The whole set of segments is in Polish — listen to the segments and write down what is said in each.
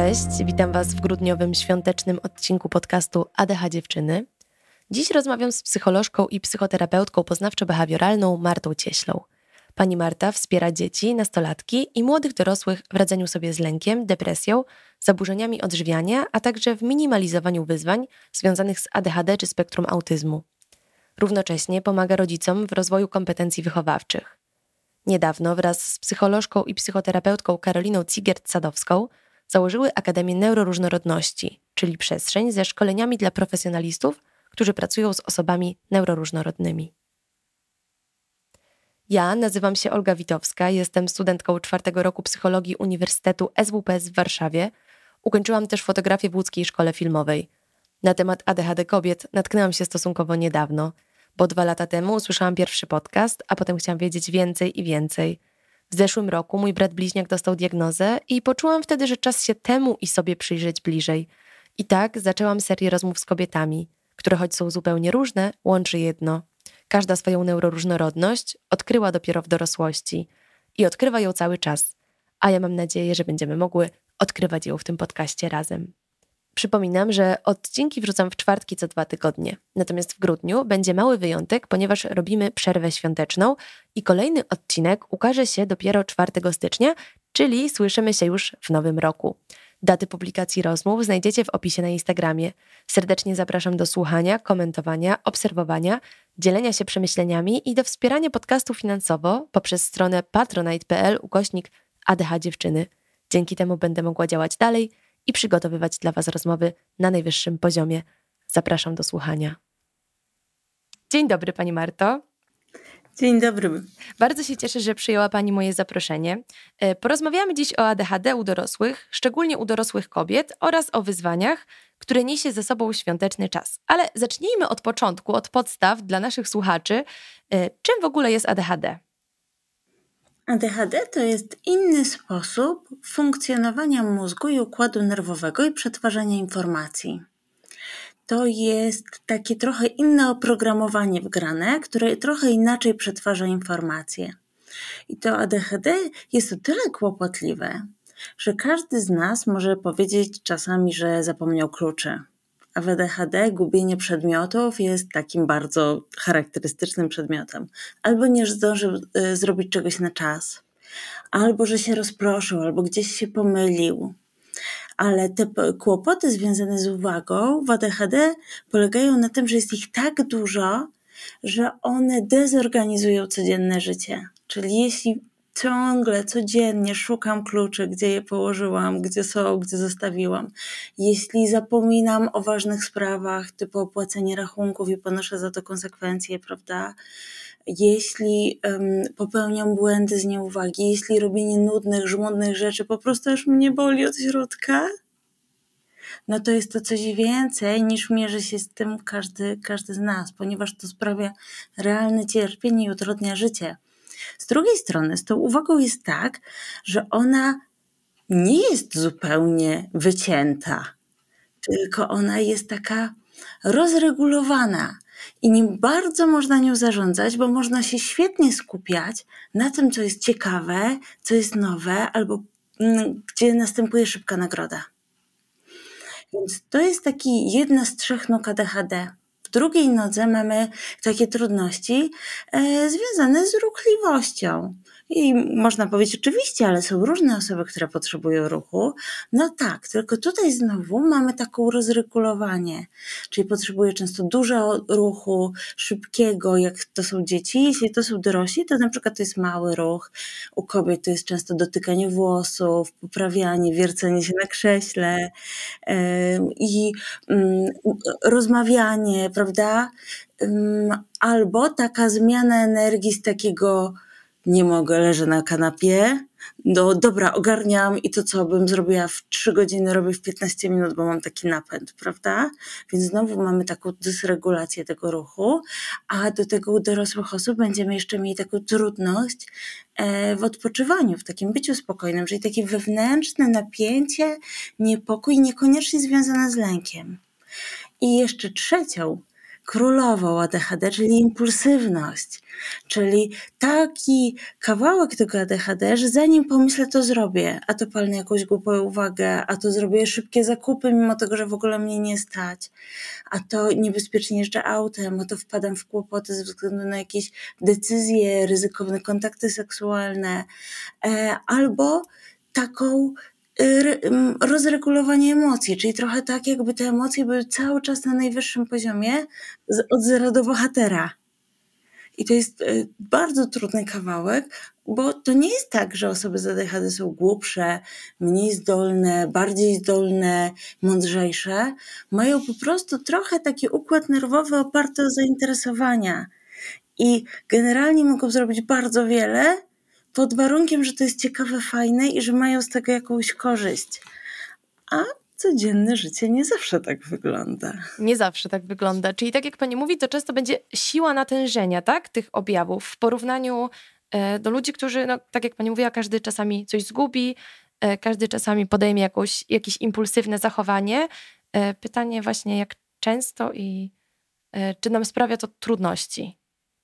Cześć, witam Was w grudniowym świątecznym odcinku podcastu ADH Dziewczyny. Dziś rozmawiam z psycholożką i psychoterapeutką poznawczo-behawioralną Martą Cieślą. Pani Marta wspiera dzieci, nastolatki i młodych dorosłych w radzeniu sobie z lękiem, depresją, zaburzeniami odżywiania, a także w minimalizowaniu wyzwań związanych z ADHD czy spektrum autyzmu. Równocześnie pomaga rodzicom w rozwoju kompetencji wychowawczych. Niedawno wraz z psycholożką i psychoterapeutką Karoliną Cigert-Sadowską założyły Akademię Neuroróżnorodności, czyli przestrzeń ze szkoleniami dla profesjonalistów, którzy pracują z osobami neuroróżnorodnymi. Ja nazywam się Olga Witowska, jestem studentką 4. roku psychologii Uniwersytetu SWPS w Warszawie. Ukończyłam też fotografię w łódzkiej szkole filmowej. Na temat ADHD kobiet natknęłam się stosunkowo niedawno, bo 2 lata temu usłyszałam pierwszy podcast, a potem chciałam wiedzieć więcej i więcej. W zeszłym roku mój brat bliźniak dostał diagnozę i poczułam wtedy, że czas się temu i sobie przyjrzeć bliżej. I tak zaczęłam serię rozmów z kobietami, które choć są zupełnie różne, łączy jedno. Każda swoją neuroróżnorodność odkryła dopiero w dorosłości i odkrywa ją cały czas. A ja mam nadzieję, że będziemy mogły odkrywać ją w tym podcaście razem. Przypominam, że odcinki wrzucam w czwartki co 2 tygodnie. Natomiast w grudniu będzie mały wyjątek, ponieważ robimy przerwę świąteczną i kolejny odcinek ukaże się dopiero 4 stycznia, czyli słyszymy się już w nowym roku. Daty publikacji rozmów znajdziecie w opisie na Instagramie. Serdecznie zapraszam do słuchania, komentowania, obserwowania, dzielenia się przemyśleniami i do wspierania podcastu finansowo poprzez stronę patronite.pl/ADH Dziewczyny. Dzięki temu będę mogła działać dalej i przygotowywać dla Was rozmowy na najwyższym poziomie. Zapraszam do słuchania. Dzień dobry, Pani Marto. Dzień dobry. Bardzo się cieszę, że przyjęła Pani moje zaproszenie. Porozmawiamy dziś o ADHD u dorosłych, szczególnie u dorosłych kobiet oraz o wyzwaniach, które niesie ze sobą świąteczny czas. Ale zacznijmy od początku, od podstaw dla naszych słuchaczy. Czym w ogóle jest ADHD? ADHD to jest inny sposób funkcjonowania mózgu i układu nerwowego i przetwarzania informacji. To jest takie trochę inne oprogramowanie wgrane, które trochę inaczej przetwarza informacje. I to ADHD jest o tyle kłopotliwe, że każdy z nas może powiedzieć czasami, że zapomniał kluczy. A w ADHD gubienie przedmiotów jest takim bardzo charakterystycznym przedmiotem. Albo nie zdążył zrobić czegoś na czas, albo że się rozproszył, albo gdzieś się pomylił. Ale te kłopoty związane z uwagą w ADHD polegają na tym, że jest ich tak dużo, że one dezorganizują codzienne życie. Czyli jeśli ciągle, codziennie szukam kluczy, gdzie je położyłam, gdzie są, gdzie zostawiłam. Jeśli zapominam o ważnych sprawach, typu opłacenie rachunków i ponoszę za to konsekwencje, prawda? Jeśli popełniam błędy z nieuwagi, jeśli robienie nudnych, żmudnych rzeczy po prostu aż mnie boli od środka, no to jest to coś więcej niż mierzy się z tym każdy z nas, ponieważ to sprawia realne cierpienie i utrudnia życie. Z drugiej strony z tą uwagą jest tak, że ona nie jest zupełnie wycięta, tylko ona jest taka rozregulowana i nie bardzo można nią zarządzać, bo można się świetnie skupiać na tym, co jest ciekawe, co jest nowe, albo gdzie następuje szybka nagroda. Więc to jest taki jedna z 3 nóg ADHD. W drugiej nodze mamy takie trudności związane z ruchliwością. I można powiedzieć, oczywiście, ale są różne osoby, które potrzebują ruchu. No tak, tylko tutaj znowu mamy taką rozregulowanie, czyli potrzebuję często dużo ruchu, szybkiego, jak to są dzieci. Jeśli to są dorośli, to na przykład to jest mały ruch. U kobiet to jest często dotykanie włosów, poprawianie, wiercenie się na krześle i rozmawianie, prawda? Albo taka zmiana energii z takiego nie mogę, leżę na kanapie, dobra, ogarniam i to co bym zrobiła w 3 godziny, robię w 15 minut, bo mam taki napęd, prawda? Więc znowu mamy taką dysregulację tego ruchu, a do tego u dorosłych osób będziemy jeszcze mieli taką trudność w odpoczywaniu, w takim byciu spokojnym, czyli takie wewnętrzne napięcie, niepokój, niekoniecznie związane z lękiem. I jeszcze trzecią królową ADHD, czyli impulsywność. Czyli taki kawałek tego ADHD, że zanim pomyślę, to zrobię, a to palnę jakąś głupią uwagę, a to zrobię szybkie zakupy, mimo tego, że w ogóle mnie nie stać, a to niebezpiecznie jeżdżę autem, a to wpadam w kłopoty ze względu na jakieś decyzje, ryzykowne kontakty seksualne, albo taką rozregulowanie emocji, czyli trochę tak, jakby te emocje były cały czas na najwyższym poziomie, od zera do bohatera. I to jest bardzo trudny kawałek, bo to nie jest tak, że osoby z ADHD są głupsze, mniej zdolne, bardziej zdolne, mądrzejsze. Mają po prostu trochę taki układ nerwowy oparty o zainteresowania. I generalnie mogą zrobić bardzo wiele, pod warunkiem, że to jest ciekawe, fajne i że mają z tego jakąś korzyść. A codzienne życie nie zawsze tak wygląda. Nie zawsze tak wygląda. Czyli tak jak pani mówi, to często będzie siła natężenia, tak, tych objawów w porównaniu do ludzi, którzy, no, tak jak pani mówiła, każdy czasami coś zgubi, każdy czasami podejmie jakieś impulsywne zachowanie. Pytanie właśnie, jak często i czy nam sprawia to trudności?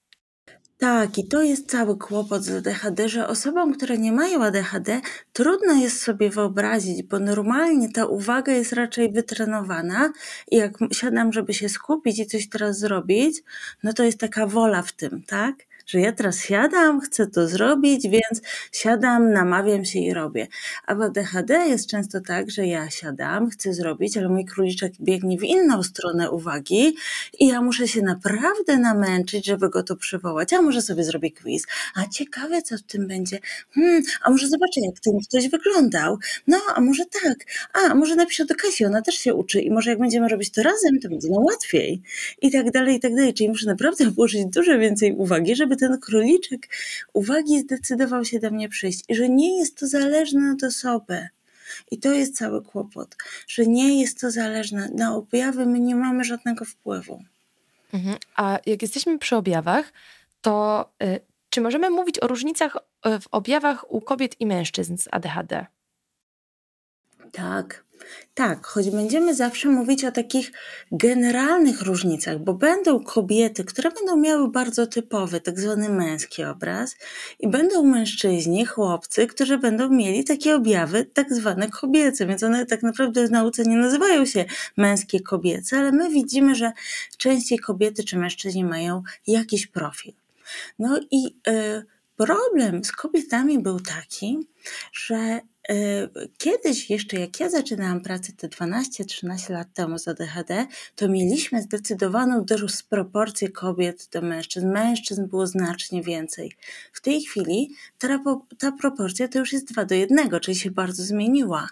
Tak, i to jest cały kłopot z ADHD, że osobom, które nie mają ADHD, trudno jest sobie wyobrazić, bo normalnie ta uwaga jest raczej wytrenowana i jak siadam, żeby się skupić i coś teraz zrobić, no to jest taka wola w tym, tak? Że ja teraz siadam, chcę to zrobić, więc siadam, namawiam się i robię. A w ADHD jest często tak, że ja siadam, chcę zrobić, ale mój króliczek biegnie w inną stronę uwagi i ja muszę się naprawdę namęczyć, żeby go to przywołać. A może sobie zrobię quiz. A ciekawe, co w tym będzie. A może zobaczę, jak ten ktoś wyglądał. No, a może tak. A może napiszę do Kasi, ona też się uczy i może jak będziemy robić to razem, to będzie nam łatwiej. I tak dalej, i tak dalej. Czyli muszę naprawdę włożyć dużo więcej uwagi, żeby ten króliczek uwagi zdecydował się do mnie przyjść. I że nie jest to zależne od osoby. I to jest cały kłopot, że nie jest to zależne. Na objawy my nie mamy żadnego wpływu. A jak jesteśmy przy objawach, to czy możemy mówić o różnicach w objawach u kobiet i mężczyzn z ADHD? Tak, choć będziemy zawsze mówić o takich generalnych różnicach, bo będą kobiety, które będą miały bardzo typowy, tak zwany męski obraz i będą mężczyźni, chłopcy, którzy będą mieli takie objawy tak zwane kobiece, więc one tak naprawdę w nauce nie nazywają się męskie, kobiece, ale my widzimy, że częściej kobiety czy mężczyźni mają jakiś profil. No i problem z kobietami był taki, że kiedyś jeszcze, jak ja zaczynałam pracę te 12-13 lat temu z ADHD, to mieliśmy zdecydowaną dysproporcję kobiet do mężczyzn. Mężczyzn było znacznie więcej. W tej chwili ta proporcja to już jest 2:1, czyli się bardzo zmieniła.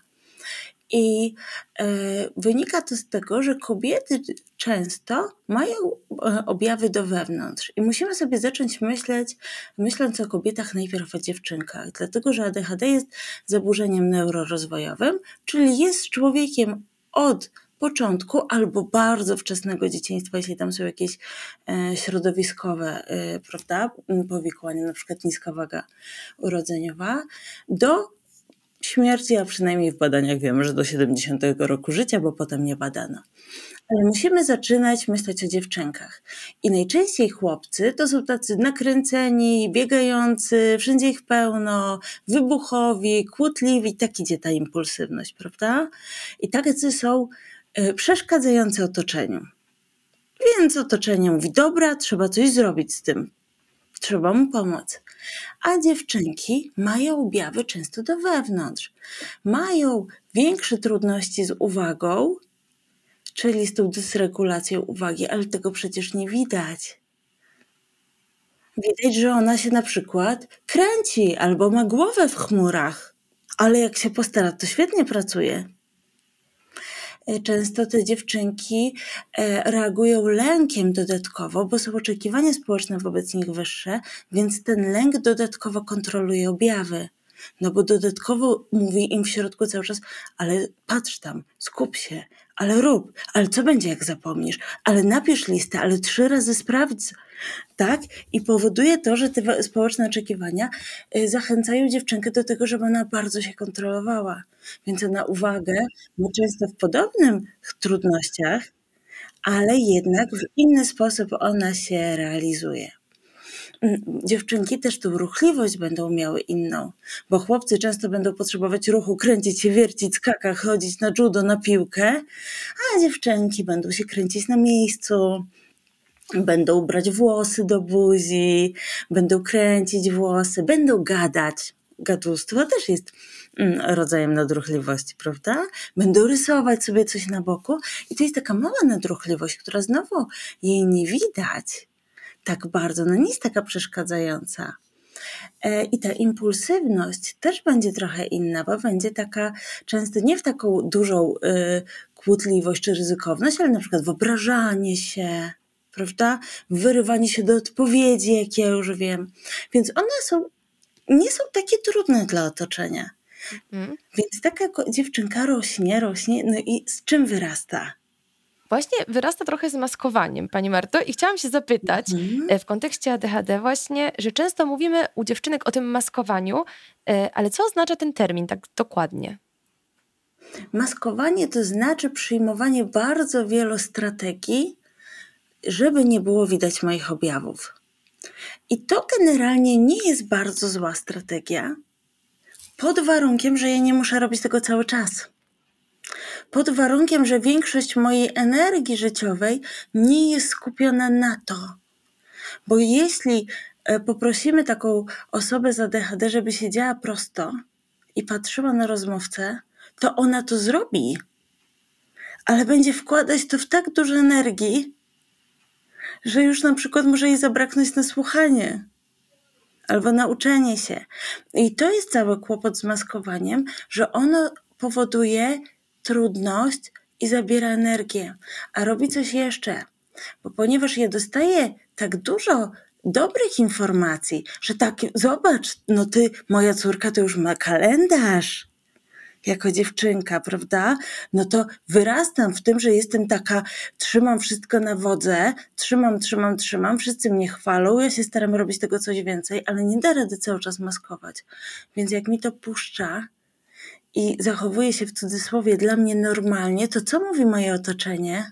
I wynika to z tego, że kobiety często mają objawy do wewnątrz i musimy sobie zacząć myśląc o kobietach, najpierw o dziewczynkach, dlatego że ADHD jest zaburzeniem neurorozwojowym, czyli jest człowiekiem od początku albo bardzo wczesnego dzieciństwa, jeśli tam są jakieś środowiskowe, prawda, powikłania, na przykład niska waga urodzeniowa, do śmierci, a przynajmniej w badaniach wiemy, że do 70 roku życia, bo potem nie badano. Ale musimy zaczynać myśleć o dziewczynkach. I najczęściej chłopcy to są tacy nakręceni, biegający, wszędzie ich pełno, wybuchowi, kłótliwi, tak idzie ta impulsywność, prawda? I tacy są przeszkadzający otoczeniu. Więc otoczenie mówi, dobra, trzeba coś zrobić z tym. Trzeba mu pomóc. A dziewczynki mają objawy często do wewnątrz. Mają większe trudności z uwagą, czyli z tą dysregulacją uwagi, ale tego przecież nie widać. Widać, że ona się na przykład kręci albo ma głowę w chmurach, ale jak się postara, to świetnie pracuje. Często te dziewczynki reagują lękiem dodatkowo, bo są oczekiwania społeczne wobec nich wyższe, więc ten lęk dodatkowo kontroluje objawy. No bo dodatkowo mówi im w środku cały czas, ale patrz tam, skup się, ale rób, ale co będzie jak zapomnisz, ale napisz listę, ale 3 razy sprawdź, tak? I powoduje to, że te społeczne oczekiwania zachęcają dziewczynkę do tego, żeby ona bardzo się kontrolowała. Więc ona uwagę ma często w podobnych trudnościach, ale jednak w inny sposób ona się realizuje. Dziewczynki też tą ruchliwość będą miały inną, bo chłopcy często będą potrzebować ruchu, kręcić się, wiercić, skakać, chodzić na judo, na piłkę, a dziewczynki będą się kręcić na miejscu, będą brać włosy do buzi, będą kręcić włosy, będą gadać. Gadulstwo też jest rodzajem nadruchliwości, prawda? Będą rysować sobie coś na boku i to jest taka mała nadruchliwość, która znowu jej nie widać tak bardzo, no nie jest taka przeszkadzająca. I ta impulsywność też będzie trochę inna, bo będzie taka często nie w taką dużą kłótliwość czy ryzykowność, ale na przykład wyobrażanie się, prawda? Wyrywanie się do odpowiedzi, jak ja już wiem. Więc one nie są takie trudne dla otoczenia. Więc taka dziewczynka rośnie, no i z czym wyrasta? Właśnie wyrasta trochę z maskowaniem, Pani Marto, i chciałam się zapytać w kontekście ADHD właśnie, że często mówimy u dziewczynek o tym maskowaniu, ale co oznacza ten termin tak dokładnie? Maskowanie to znaczy przyjmowanie bardzo wielu strategii, żeby nie było widać moich objawów. I to generalnie nie jest bardzo zła strategia, pod warunkiem, że ja nie muszę robić tego cały czas. Pod warunkiem, że większość mojej energii życiowej nie jest skupiona na to. Bo jeśli poprosimy taką osobę z ADHD, żeby siedziała prosto i patrzyła na rozmówcę, to ona to zrobi. Ale będzie wkładać to w tak dużo energii, że już na przykład może jej zabraknąć na słuchanie albo na uczenie się. I to jest cały kłopot z maskowaniem, że ono powoduje trudność i zabiera energię. A robi coś jeszcze, bo ponieważ ja dostaję tak dużo dobrych informacji, że tak, zobacz, no moja córka to już ma kalendarz jako dziewczynka, prawda? No to wyrastam w tym, że jestem taka, trzymam wszystko na wodze, trzymam, wszyscy mnie chwalą, ja się staram robić tego coś więcej, ale nie da rady cały czas maskować. Więc jak mi to puszcza i zachowuje się w cudzysłowie dla mnie normalnie, to co mówi moje otoczenie?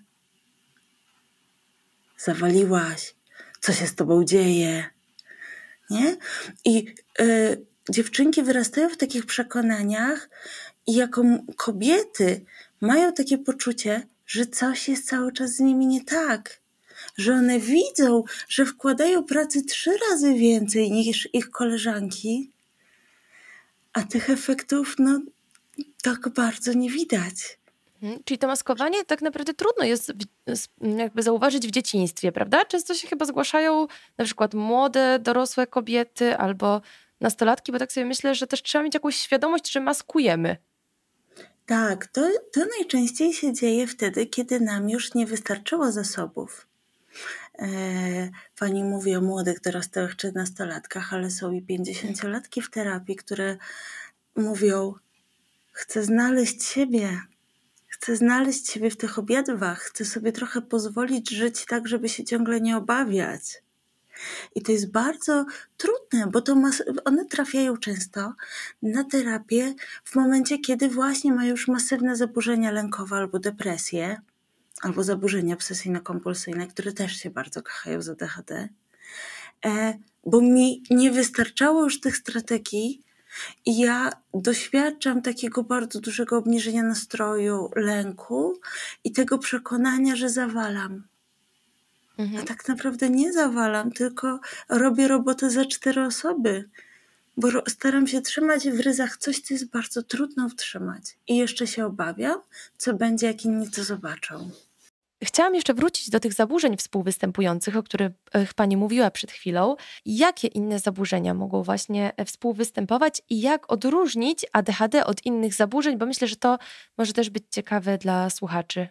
Zawaliłaś, co się z tobą dzieje? Nie? I dziewczynki wyrastają w takich przekonaniach i jako kobiety mają takie poczucie, że coś jest cały czas z nimi nie tak. Że one widzą, że wkładają pracy 3 razy więcej niż ich koleżanki, a tych efektów tak bardzo nie widać. Czyli to maskowanie tak naprawdę trudno jest jakby zauważyć w dzieciństwie, prawda? Często się chyba zgłaszają na przykład młode, dorosłe kobiety albo nastolatki, bo tak sobie myślę, że też trzeba mieć jakąś świadomość, że maskujemy. Tak, to najczęściej się dzieje wtedy, kiedy nam już nie wystarczyło zasobów. Pani mówi o młodych, dorosłych czy nastolatkach, ale są i 50-latki w terapii, które mówią: chcę znaleźć siebie w tych objawach, chcę sobie trochę pozwolić żyć tak, żeby się ciągle nie obawiać. I to jest bardzo trudne, bo one trafiają często na terapię w momencie, kiedy właśnie mają już masywne zaburzenia lękowe albo depresję, albo zaburzenia obsesyjno-kompulsyjne, które też się bardzo kochają z ADHD, bo mi nie wystarczało już tych strategii i ja doświadczam takiego bardzo dużego obniżenia nastroju, lęku i tego przekonania, że zawalam. A tak naprawdę nie zawalam, tylko robię robotę za 4 osoby, bo staram się trzymać w ryzach coś, co jest bardzo trudno utrzymać. I jeszcze się obawiam, co będzie, jak inni to zobaczą. Chciałam jeszcze wrócić do tych zaburzeń współwystępujących, o których Pani mówiła przed chwilą. Jakie inne zaburzenia mogą właśnie współwystępować i jak odróżnić ADHD od innych zaburzeń? Bo myślę, że to może też być ciekawe dla słuchaczy.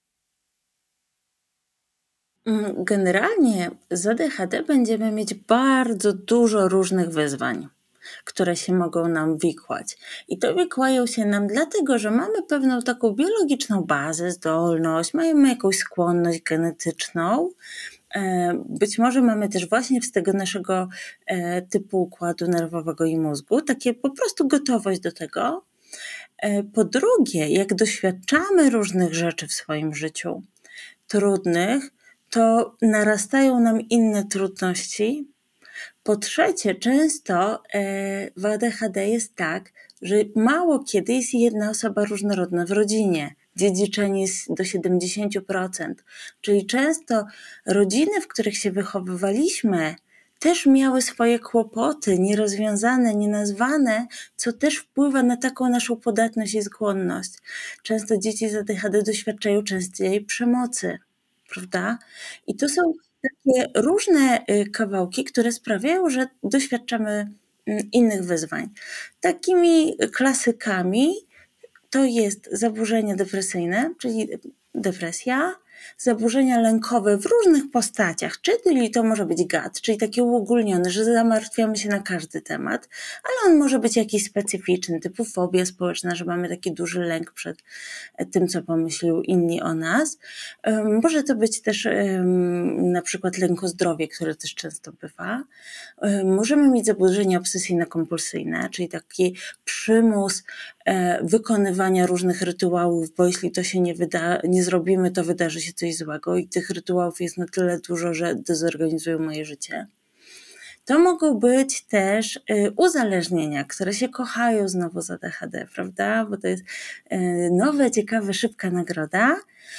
Generalnie z ADHD będziemy mieć bardzo dużo różnych wyzwań, które się mogą nam wikłać. I to wikłają się nam dlatego, że mamy pewną taką biologiczną bazę, zdolność, mamy jakąś skłonność genetyczną. Być może mamy też właśnie z tego naszego typu układu nerwowego i mózgu takie po prostu gotowość do tego. Po drugie, jak doświadczamy różnych rzeczy w swoim życiu, trudnych, to narastają nam inne trudności. Po trzecie, często w ADHD jest tak, że mało kiedy jest jedna osoba różnorodna w rodzinie. Dziedziczenie jest do 70%. Czyli często rodziny, w których się wychowywaliśmy, też miały swoje kłopoty, nierozwiązane, nienazwane, co też wpływa na taką naszą podatność i skłonność. Często dzieci z ADHD doświadczają częściej przemocy, prawda? I to są takie różne kawałki, które sprawiają, że doświadczamy innych wyzwań. Takimi klasykami to jest zaburzenie depresyjne, czyli depresja, zaburzenia lękowe w różnych postaciach, czyli to może być GAD, czyli taki uogólniony, że zamartwiamy się na każdy temat, ale on może być jakiś specyficzny, typu fobia społeczna, że mamy taki duży lęk przed tym, co pomyślą inni o nas. Może to być też na przykład lęk o zdrowie, które też często bywa. Możemy mieć zaburzenia obsesyjno-kompulsyjne, czyli taki przymus wykonywania różnych rytuałów, bo jeśli to się nie zrobimy, to wydarzy się coś złego i tych rytuałów jest na tyle dużo, że dezorganizują moje życie. To mogą być też uzależnienia, które się kochają znowu z ADHD, prawda? Bo to jest nowe, ciekawe, szybka nagroda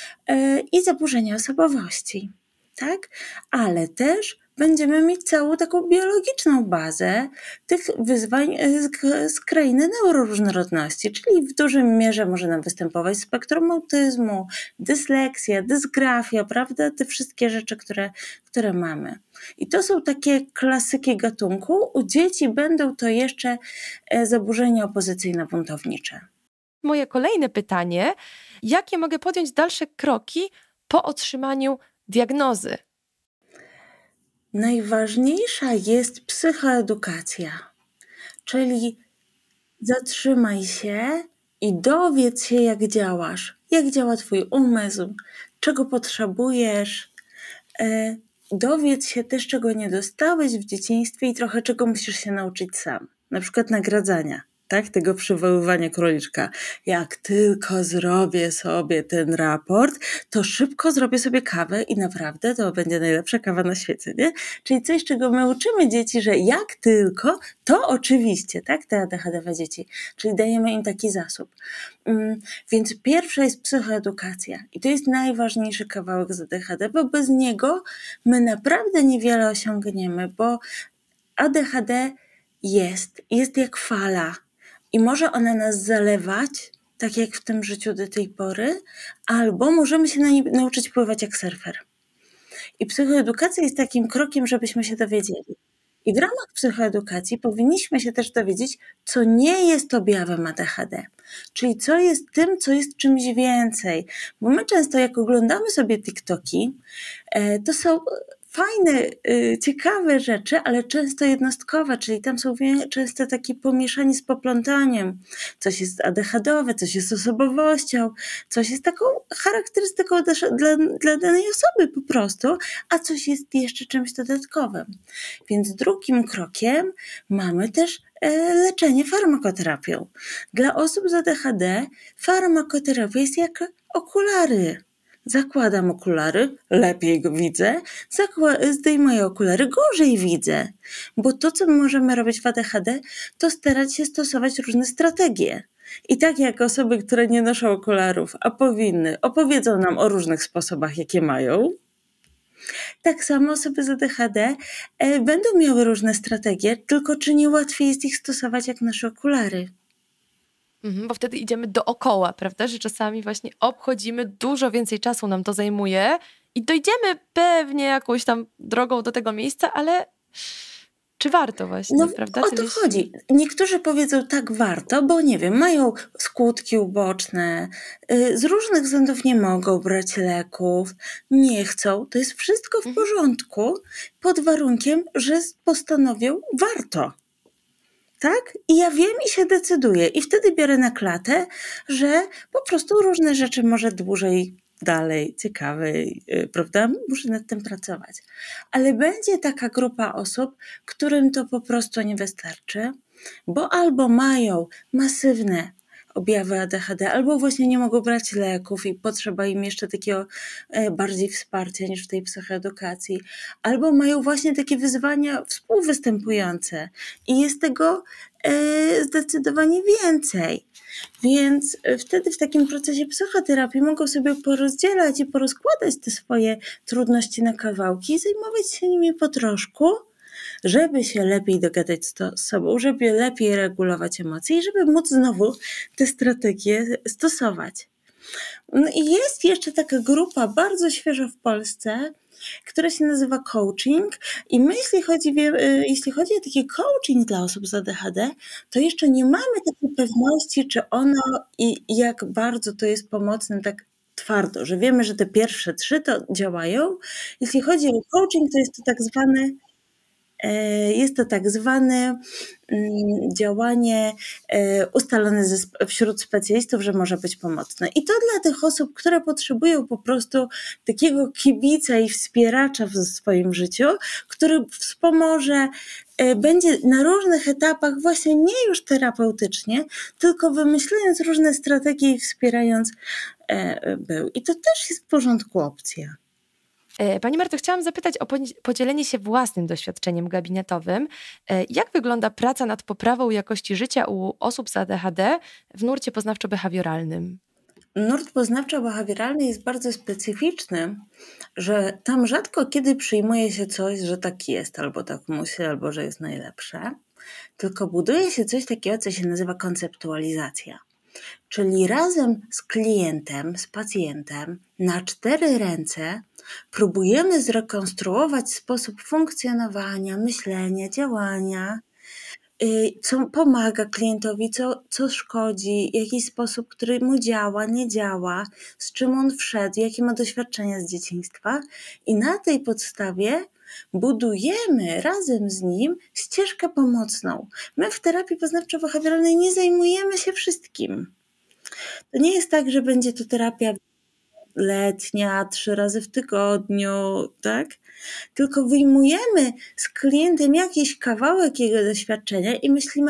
i zaburzenia osobowości, tak? Ale też będziemy mieć całą taką biologiczną bazę tych wyzwań z krainy neuroróżnorodności, czyli w dużej mierze może nam występować spektrum autyzmu, dysleksja, dysgrafia, prawda? Te wszystkie rzeczy, które mamy. I to są takie klasyki gatunku. U dzieci będą to jeszcze zaburzenia opozycyjno-buntownicze. Moje kolejne pytanie, jakie mogę podjąć dalsze kroki po otrzymaniu diagnozy? Najważniejsza jest psychoedukacja, czyli zatrzymaj się i dowiedz się, jak działasz, jak działa twój umysł, czego potrzebujesz, dowiedz się też, czego nie dostałeś w dzieciństwie i trochę czego musisz się nauczyć sam, na przykład nagradzania. Tak, tego przywoływania króliczka. Jak tylko zrobię sobie ten raport, to szybko zrobię sobie kawę i naprawdę to będzie najlepsza kawa na świecie, nie? Czyli coś, czego my uczymy dzieci, że jak tylko, to oczywiście, tak, te ADHD dzieci, czyli dajemy im taki zasób. Więc pierwsza jest psychoedukacja i to jest najważniejszy kawałek z ADHD, bo bez niego my naprawdę niewiele osiągniemy, bo ADHD jest jak fala. I może ona nas zalewać, tak jak w tym życiu do tej pory, albo możemy się na niej nauczyć pływać jak surfer. I psychoedukacja jest takim krokiem, żebyśmy się dowiedzieli. I w ramach psychoedukacji powinniśmy się też dowiedzieć, co nie jest objawem ADHD. Czyli co jest tym, co jest czymś więcej. Bo my często jak oglądamy sobie TikToki, to są fajne, ciekawe rzeczy, ale często jednostkowe, czyli tam są często takie pomieszanie z poplątaniem. Coś jest ADHD-owe, coś jest osobowością, coś jest taką charakterystyką dla danej osoby po prostu, a coś jest jeszcze czymś dodatkowym. Więc drugim krokiem mamy też leczenie farmakoterapią. Dla osób z ADHD farmakoterapia jest jak okulary. Zakładam okulary, lepiej go widzę, zdejmuję okulary, gorzej widzę. Bo to, co my możemy robić w ADHD, to starać się stosować różne strategie. I tak jak osoby, które nie noszą okularów, a powinny, opowiedzą nam o różnych sposobach, jakie mają, tak samo osoby z ADHD będą miały różne strategie, tylko czy nie łatwiej jest ich stosować jak nasze okulary? Bo wtedy idziemy dookoła, prawda? Że czasami właśnie obchodzimy, dużo więcej czasu nam to zajmuje i dojdziemy pewnie jakąś tam drogą do tego miejsca, ale czy warto właśnie, prawda? O to chodzi. Niektórzy powiedzą tak warto, bo nie wiem, mają skutki uboczne, z różnych względów nie mogą brać leków, nie chcą. To jest wszystko w porządku pod warunkiem, że postanowią warto. Tak? I ja wiem i się decyduję. I wtedy biorę na klatę, że po prostu różne rzeczy może dłużej, dalej, ciekawej, prawda? Muszę nad tym pracować. Ale będzie taka grupa osób, którym to po prostu nie wystarczy, bo albo mają masywne objawy ADHD, albo właśnie nie mogą brać leków i potrzeba im jeszcze takiego bardziej wsparcia niż w tej psychoedukacji, albo mają właśnie takie wyzwania współwystępujące i jest tego zdecydowanie więcej. Więc wtedy w takim procesie psychoterapii mogą sobie porozdzielać i porozkładać te swoje trudności na kawałki i zajmować się nimi po troszku, żeby się lepiej dogadać z sobą, żeby lepiej regulować emocje i żeby móc znowu te strategie stosować. No i jest jeszcze taka grupa bardzo świeża w Polsce, która się nazywa coaching i my jeśli chodzi o taki coaching dla osób z ADHD, to jeszcze nie mamy takiej pewności, czy ono i jak bardzo to jest pomocne tak twardo, że wiemy, że te pierwsze 3 to działają. Jeśli chodzi o coaching, to jest to tak zwane działanie ustalone wśród specjalistów, że może być pomocne. I to dla tych osób, które potrzebują po prostu takiego kibica i wspieracza w swoim życiu, który wspomoże, będzie na różnych etapach właśnie nie już terapeutycznie, tylko wymyślając różne strategie i wspierając był. I to też jest w porządku opcja. Pani Marto, chciałam zapytać o podzielenie się własnym doświadczeniem gabinetowym. Jak wygląda praca nad poprawą jakości życia u osób z ADHD w nurcie poznawczo-behawioralnym? Nurt poznawczo-behawioralny jest bardzo specyficzny, że tam rzadko kiedy przyjmuje się coś, że tak jest, albo tak musi, albo że jest najlepsze, tylko buduje się coś takiego, co się nazywa konceptualizacja. Czyli razem z klientem, z pacjentem na 4 ręce próbujemy zrekonstruować sposób funkcjonowania, myślenia, działania, co pomaga klientowi, co szkodzi, jaki sposób, który mu działa, nie działa, z czym on wszedł, jakie ma doświadczenia z dzieciństwa i na tej podstawie budujemy razem z nim ścieżkę pomocną. My w terapii poznawczo-behawioralnej nie zajmujemy się wszystkim. To nie jest tak, że będzie to terapia letnia, 3 razy w tygodniu, tak? Tylko wyjmujemy z klientem jakiś kawałek jego doświadczenia i myślimy,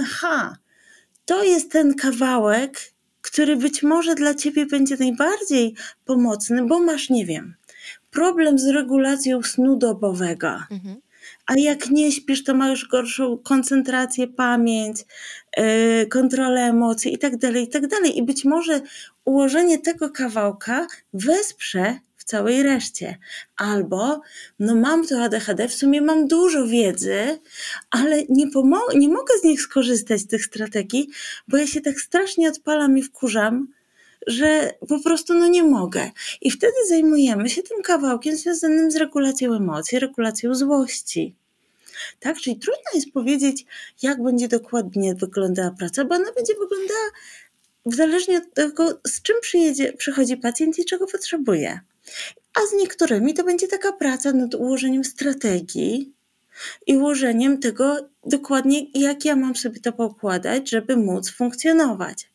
to jest ten kawałek, który być może dla ciebie będzie najbardziej pomocny, bo masz, nie wiem, problem z regulacją snu dobowego. A jak nie śpisz, to masz gorszą koncentrację, pamięć, kontrolę emocji i tak dalej, i tak dalej. I być może ułożenie tego kawałka wesprze w całej reszcie. Albo, mam to ADHD, w sumie mam dużo wiedzy, ale nie mogę z nich skorzystać, z tych strategii, bo ja się tak strasznie odpalam i wkurzam, że po prostu nie mogę. I wtedy zajmujemy się tym kawałkiem związanym z regulacją emocji, regulacją złości. Tak? Czyli trudno jest powiedzieć, jak będzie dokładnie wyglądała praca, bo ona będzie wyglądała zależnie od tego, z czym przychodzi pacjent i czego potrzebuje. A z niektórymi to będzie taka praca nad ułożeniem strategii i ułożeniem tego dokładnie, jak ja mam sobie to poukładać, żeby móc funkcjonować.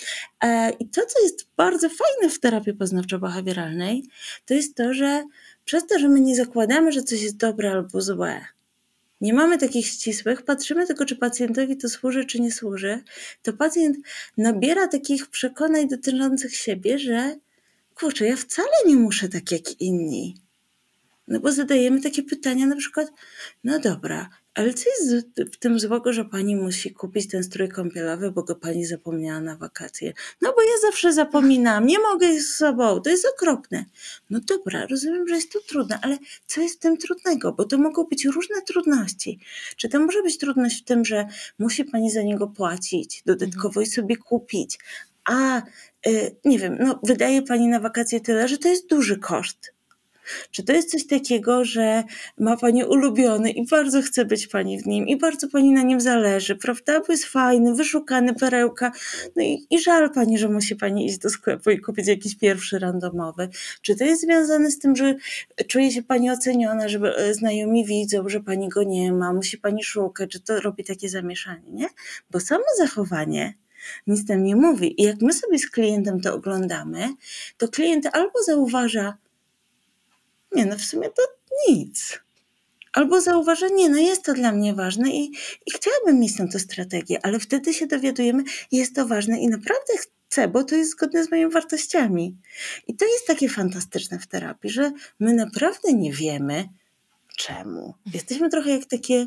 I to, co jest bardzo fajne w terapii poznawczo-behawioralnej, to jest to, że przez to, że my nie zakładamy, że coś jest dobre albo złe, nie mamy takich ścisłych, patrzymy tylko, czy pacjentowi to służy, czy nie służy, to pacjent nabiera takich przekonań dotyczących siebie, że kurczę, ja wcale nie muszę tak jak inni. Bo zadajemy takie pytania na przykład, dobra, ale co jest w tym złego, że pani musi kupić ten strój kąpielowy, bo go pani zapomniała na wakacje? Bo ja zawsze zapominam, nie mogę z sobą, to jest okropne. Dobra, rozumiem, że jest to trudne, ale co jest w tym trudnego? Bo to mogą być różne trudności. Czy to może być trudność w tym, że musi pani za niego płacić dodatkowo i sobie kupić, a nie wiem, wydaje pani na wakacje tyle, że to jest duży koszt. Czy to jest coś takiego, że ma pani ulubiony i bardzo chce być pani w nim i bardzo pani na nim zależy, prawda? Bo jest fajny, wyszukany, perełka. I żal pani, że musi pani iść do sklepu i kupić jakiś pierwszy randomowy. Czy to jest związane z tym, że czuje się pani oceniona, że znajomi widzą, że pani go nie ma, musi pani szukać, że to robi takie zamieszanie, nie? Bo samo zachowanie nic tam nie mówi. I jak my sobie z klientem to oglądamy, to klient albo zauważa, w sumie to nic. Albo zauważa, jest to dla mnie ważne i chciałabym mieć tą strategię, ale wtedy się dowiadujemy, jest to ważne i naprawdę chcę, bo to jest zgodne z moimi wartościami. I to jest takie fantastyczne w terapii, że my naprawdę nie wiemy czemu. Jesteśmy trochę jak takie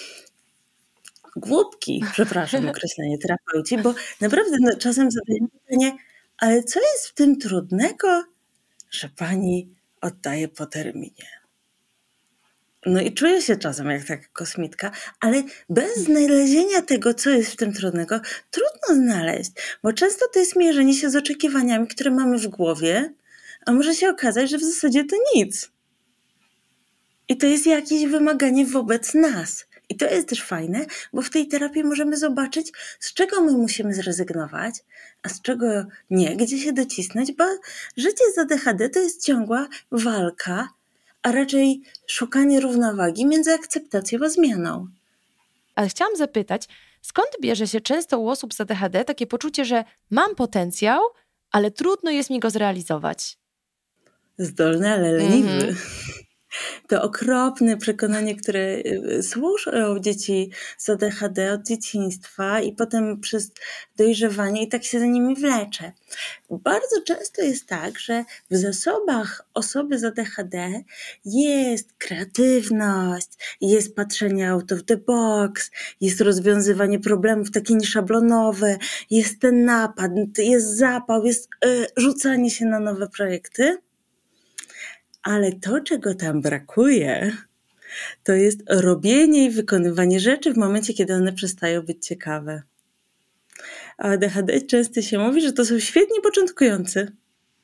głupki, przepraszam określenie terapeuci, bo naprawdę czasem zadajemy pytanie, ale co jest w tym trudnego, że pani oddaje po terminie? No i czuję się czasem jak taka kosmitka, ale bez znalezienia tego, co jest w tym trudnego, trudno znaleźć, bo często to jest mierzenie się z oczekiwaniami, które mamy w głowie, a może się okazać, że w zasadzie to nic. I to jest jakieś wymaganie wobec nas. I to jest też fajne, bo w tej terapii możemy zobaczyć, z czego my musimy zrezygnować, a z czego nie, gdzie się docisnąć, bo życie z ADHD to jest ciągła walka, a raczej szukanie równowagi między akceptacją a zmianą. Ale chciałam zapytać, skąd bierze się często u osób z ADHD takie poczucie, że mam potencjał, ale trudno jest mi go zrealizować? Zdolny, ale leniwy. To okropne przekonanie, które służą dzieci z ADHD od dzieciństwa i potem przez dojrzewanie i tak się za nimi wlecze. Bardzo często jest tak, że w zasobach osoby z ADHD jest kreatywność, jest patrzenie out of the box, jest rozwiązywanie problemów takie nieszablonowe, jest ten napad, jest zapał, jest rzucanie się na nowe projekty. Ale to, czego tam brakuje, to jest robienie i wykonywanie rzeczy w momencie, kiedy one przestają być ciekawe. A ADHD często się mówi, że to są świetni początkujący.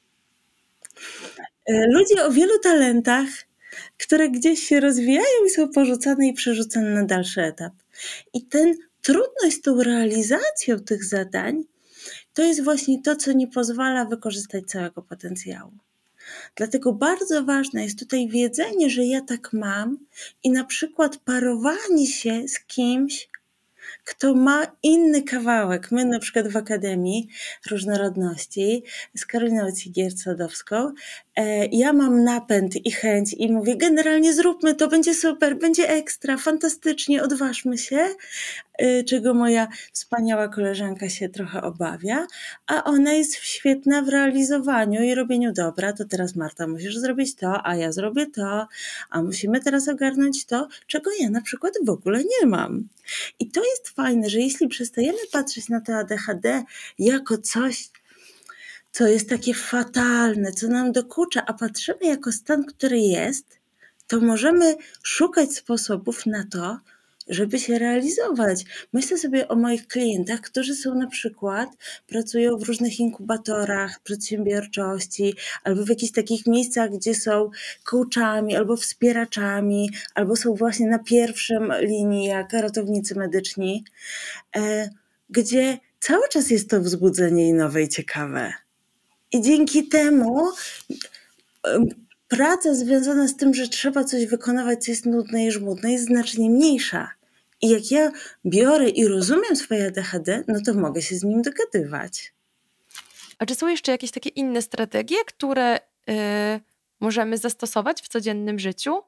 Ludzie o wielu talentach, które gdzieś się rozwijają i są porzucane i przerzucane na dalszy etap. I trudność z tą realizacją tych zadań to jest właśnie to, co nie pozwala wykorzystać całego potencjału. Dlatego bardzo ważne jest tutaj wiedzenie, że ja tak mam i na przykład parowanie się z kimś, kto ma inny kawałek. My na przykład w Akademii Różnorodności z Karoliną Cigierc-Sadowską ja mam napęd i chęć i mówię generalnie zróbmy to, będzie super, będzie ekstra, fantastycznie, odważmy się, czego moja wspaniała koleżanka się trochę obawia, a ona jest świetna w realizowaniu i robieniu dobra, to teraz Marta musisz zrobić to, a ja zrobię to, a musimy teraz ogarnąć to, czego ja na przykład w ogóle nie mam. I to jest fajne, że jeśli przestajemy patrzeć na to ADHD jako coś, co jest takie fatalne, co nam dokucza, a patrzymy jako stan, który jest, to możemy szukać sposobów na to, żeby się realizować. Myślę sobie o moich klientach, którzy są na przykład, pracują w różnych inkubatorach przedsiębiorczości, albo w jakichś takich miejscach, gdzie są coachami, albo wspieraczami, albo są właśnie na pierwszym linii, jak ratownicy medyczni, gdzie cały czas jest to wzbudzenie i nowe i ciekawe. I dzięki temu praca związana z tym, że trzeba coś wykonywać, co jest nudne i żmudne, jest znacznie mniejsza. I jak ja biorę i rozumiem swoje ADHD, no to mogę się z nim dogadywać. A czy są jeszcze jakieś takie inne strategie, które możemy zastosować w codziennym życiu?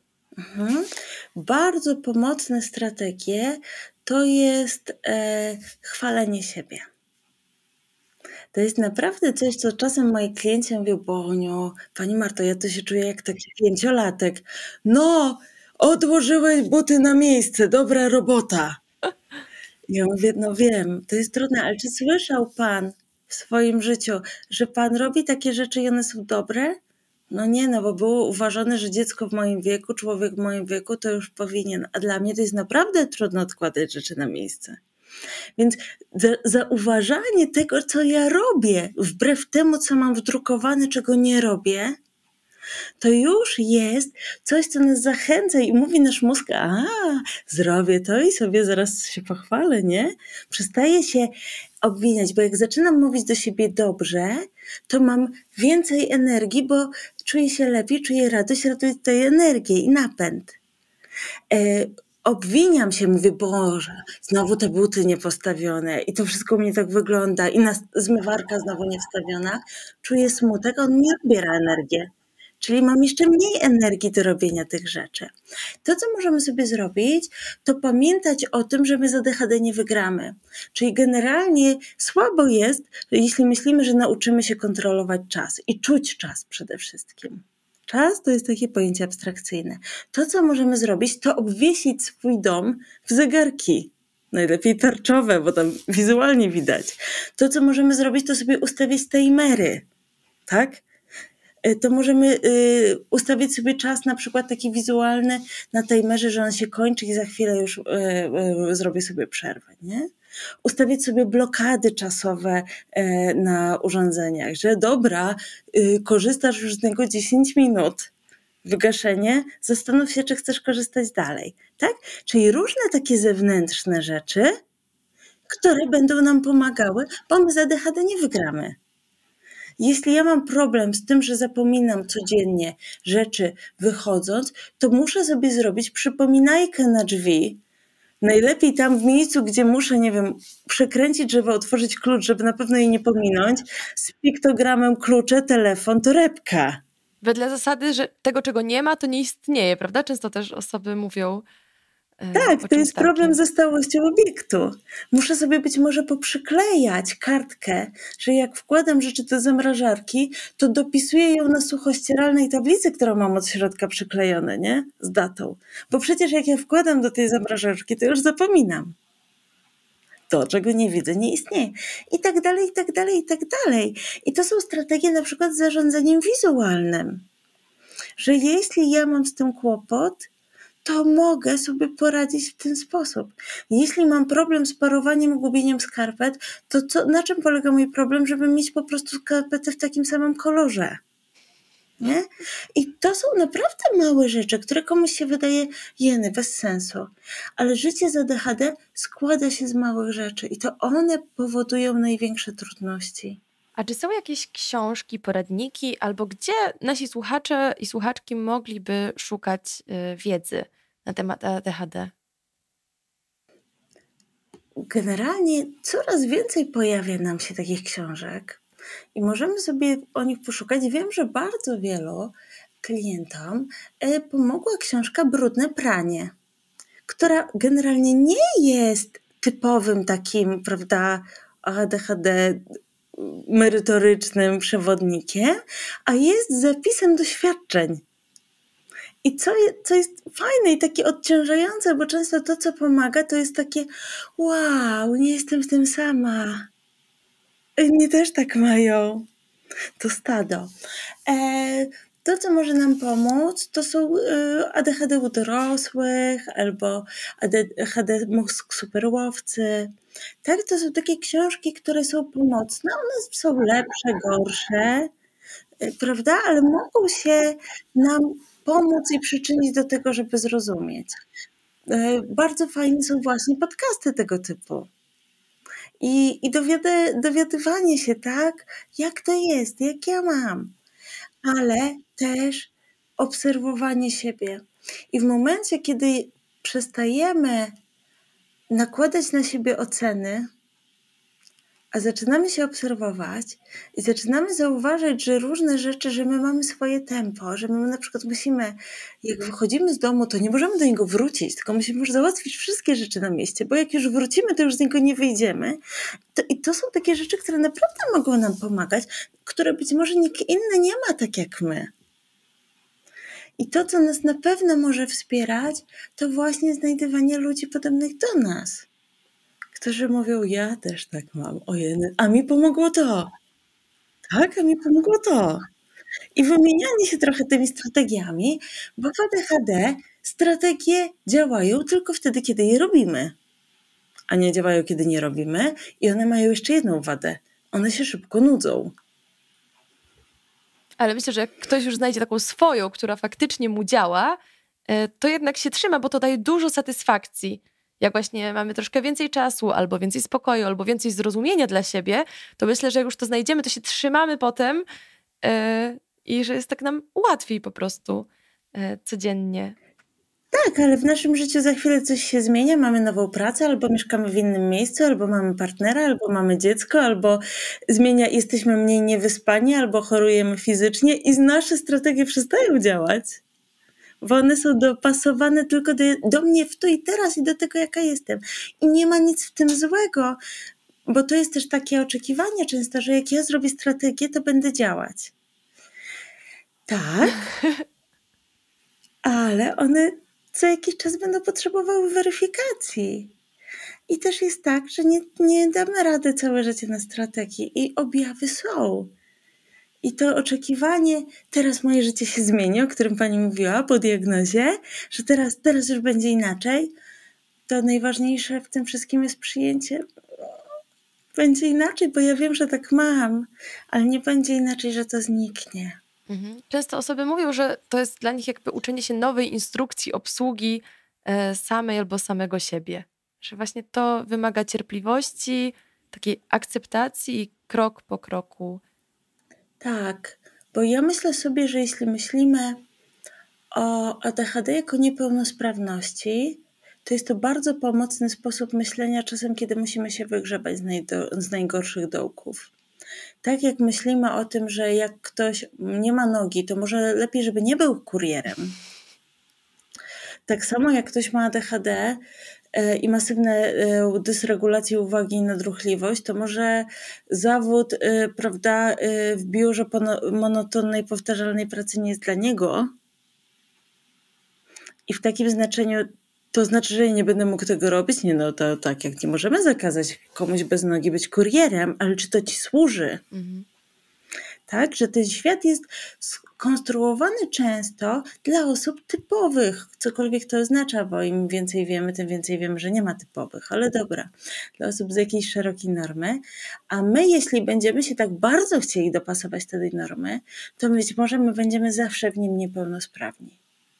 Bardzo pomocne strategie to jest chwalenie siebie. To jest naprawdę coś, co czasem moi klienci mówią, Boniu, Pani Marto, ja to się czuję jak taki 5-latek. No, odłożyłeś buty na miejsce, dobra robota. Ja mówię, no wiem, to jest trudne, ale czy słyszał Pan w swoim życiu, że Pan robi takie rzeczy i one są dobre? No nie, no bo było uważane, że dziecko w moim wieku, człowiek w moim wieku to już powinien, a dla mnie to jest naprawdę trudno odkładać rzeczy na miejsce. Więc zauważanie tego, co ja robię, wbrew temu, co mam wdrukowane, czego nie robię, to już jest coś, co nas zachęca i mówi nasz mózg, zrobię to i sobie zaraz się pochwalę, nie? Przestaję się obwiniać, bo jak zaczynam mówić do siebie dobrze, to mam więcej energii, bo czuję się lepiej, czuję radość tej energii i napęd. Obwiniam się, mówię, Boże, znowu te buty niepostawione i to wszystko u mnie tak wygląda i zmywarka znowu nie wstawiona. Czuję smutek, on mi odbiera energię. czyli mam jeszcze mniej energii do robienia tych rzeczy. To, co możemy sobie zrobić, to pamiętać o tym, że my z ADHD nie wygramy. Czyli generalnie słabo jest, jeśli myślimy, że nauczymy się kontrolować czas i czuć czas przede wszystkim. Czas to jest takie pojęcie abstrakcyjne. To, co możemy zrobić, to obwiesić swój dom w zegarki. Najlepiej tarczowe, bo tam wizualnie widać. To, co możemy zrobić, to sobie ustawić timery, tak? To możemy ustawić sobie czas na przykład taki wizualny na timerze, że on się kończy i za chwilę już zrobię sobie przerwę, nie? Ustawić sobie blokady czasowe na urządzeniach, że dobra, korzystasz już z niego 10 minut, wygaszenie, zastanów się, czy chcesz korzystać dalej, tak? Czyli różne takie zewnętrzne rzeczy, które będą nam pomagały, bo my z ADHD nie wygramy. Jeśli ja mam problem z tym, że zapominam codziennie rzeczy wychodząc, to muszę sobie zrobić przypominajkę na drzwi. Najlepiej tam w miejscu, gdzie muszę, nie wiem, przekręcić, żeby otworzyć klucz, żeby na pewno jej nie pominąć, z piktogramem klucze, telefon, torebka. Wedle zasady, że tego, czego nie ma, to nie istnieje, prawda? Często też osoby mówią Tak, o to czymś jest problem takim. ze stałością obiektu. Muszę sobie być może poprzyklejać kartkę, że jak wkładam rzeczy do zamrażarki, to dopisuję ją na suchościeralnej tablicy, którą mam od środka przyklejone, nie? Z datą. Bo przecież jak ja wkładam do tej zamrażarki, to już zapominam. To, czego nie widzę, nie istnieje. I tak dalej, i tak dalej, i tak dalej. I to są strategie na przykład z zarządzaniem wizualnym. Że jeśli ja mam z tym kłopot, to mogę sobie poradzić w ten sposób. Jeśli mam problem z parowaniem, gubieniem skarpet, to na czym polega mój problem, żeby mieć po prostu skarpety w takim samym kolorze? Nie? I to są naprawdę małe rzeczy, które komuś się wydaje bez sensu. Ale życie z ADHD składa się z małych rzeczy i to one powodują największe trudności. A czy są jakieś książki, poradniki, albo gdzie nasi słuchacze i słuchaczki mogliby szukać wiedzy na temat ADHD? Generalnie coraz więcej pojawia nam się takich książek i możemy sobie o nich poszukać. Wiem, że bardzo wielu klientom pomogła książka Brudne pranie, która generalnie nie jest typowym takim, prawda, ADHD merytorycznym przewodnikiem, a jest zapisem doświadczeń. I co jest fajne i takie odciążające, bo często to, co pomaga, to jest takie wow, nie jestem w tym sama. Inni też tak mają. To stado. To, co może nam pomóc, to są ADHD u dorosłych albo ADHD mózg superłowcy. Tak, to są takie książki, które są pomocne. One są lepsze, gorsze, prawda? Ale mogą się nam pomóc i przyczynić do tego, żeby zrozumieć. Bardzo fajne są właśnie podcasty tego typu. I dowiadywanie się, tak, jak to jest, jak ja mam, ale też obserwowanie siebie. I w momencie, kiedy przestajemy nakładać na siebie oceny, a zaczynamy się obserwować i zaczynamy zauważać, że różne rzeczy, że my mamy swoje tempo, że my na przykład musimy, jak wychodzimy z domu, to nie możemy do niego wrócić, tylko musimy już załatwić wszystkie rzeczy na mieście, bo jak już wrócimy, to już z niego nie wyjdziemy. I to są takie rzeczy, które naprawdę mogą nam pomagać, które być może nikt inny nie ma tak jak my. I to, co nas na pewno może wspierać, to właśnie znajdywanie ludzi podobnych do nas, którzy mówią, ja też tak mam, ojej, a mi pomogło to. Tak, a mi pomogło to. I wymienianie się trochę tymi strategiami, bo w ADHD strategie działają tylko wtedy, kiedy je robimy, a nie działają, kiedy nie robimy. I one mają jeszcze jedną wadę. One się szybko nudzą. Ale myślę, że jak ktoś już znajdzie taką swoją, która faktycznie mu działa, to jednak się trzyma, bo to daje dużo satysfakcji. Jak właśnie mamy troszkę więcej czasu, albo więcej spokoju, albo więcej zrozumienia dla siebie, to myślę, że jak już to znajdziemy, to się trzymamy potem i że jest tak nam łatwiej po prostu codziennie. Tak, ale w naszym życiu za chwilę coś się zmienia, mamy nową pracę, albo mieszkamy w innym miejscu, albo mamy partnera, albo mamy dziecko, albo jesteśmy mniej niewyspani, albo chorujemy fizycznie i nasze strategie przestają działać. Bo one są dopasowane tylko do mnie w tu i teraz i do tego, jaka jestem. I nie ma nic w tym złego, bo to jest też takie oczekiwanie często, że jak ja zrobię strategię, to będę działać. Tak, ale one co jakiś czas będą potrzebowały weryfikacji. I też jest tak, że nie damy rady całe życie na strategii i objawy są. I to oczekiwanie, teraz moje życie się zmieni, o którym pani mówiła po diagnozie, że teraz już będzie inaczej, to najważniejsze w tym wszystkim jest przyjęcie. Będzie inaczej, bo ja wiem, że tak mam, ale nie będzie inaczej, że to zniknie. Często osoby mówią, że to jest dla nich jakby uczenie się nowej instrukcji obsługi samej albo samego siebie. Że właśnie to wymaga cierpliwości, takiej akceptacji krok po kroku. Tak, bo ja myślę sobie, że jeśli myślimy o ADHD jako niepełnosprawności, to jest to bardzo pomocny sposób myślenia czasem, kiedy musimy się wygrzebać z najgorszych dołków. Tak jak myślimy o tym, że jak ktoś nie ma nogi, to może lepiej, żeby nie był kurierem. Tak samo jak ktoś ma ADHD i masywne dysregulacje uwagi i nadruchliwość, to może zawód, prawda, w biurze monotonnej, powtarzalnej pracy nie jest dla niego. I w takim znaczeniu to znaczy, że ja nie będę mógł tego robić? Nie, no to tak, jak nie możemy zakazać komuś bez nogi być kurierem, ale czy to ci służy? Tak, że ten świat jest skonstruowany często dla osób typowych, cokolwiek to oznacza, bo im więcej wiemy, tym więcej wiemy, że nie ma typowych, ale dobra, dla osób z jakiejś szerokiej normy, a my jeśli będziemy się tak bardzo chcieli dopasować do tej normy, to być może my będziemy zawsze w nim niepełnosprawni.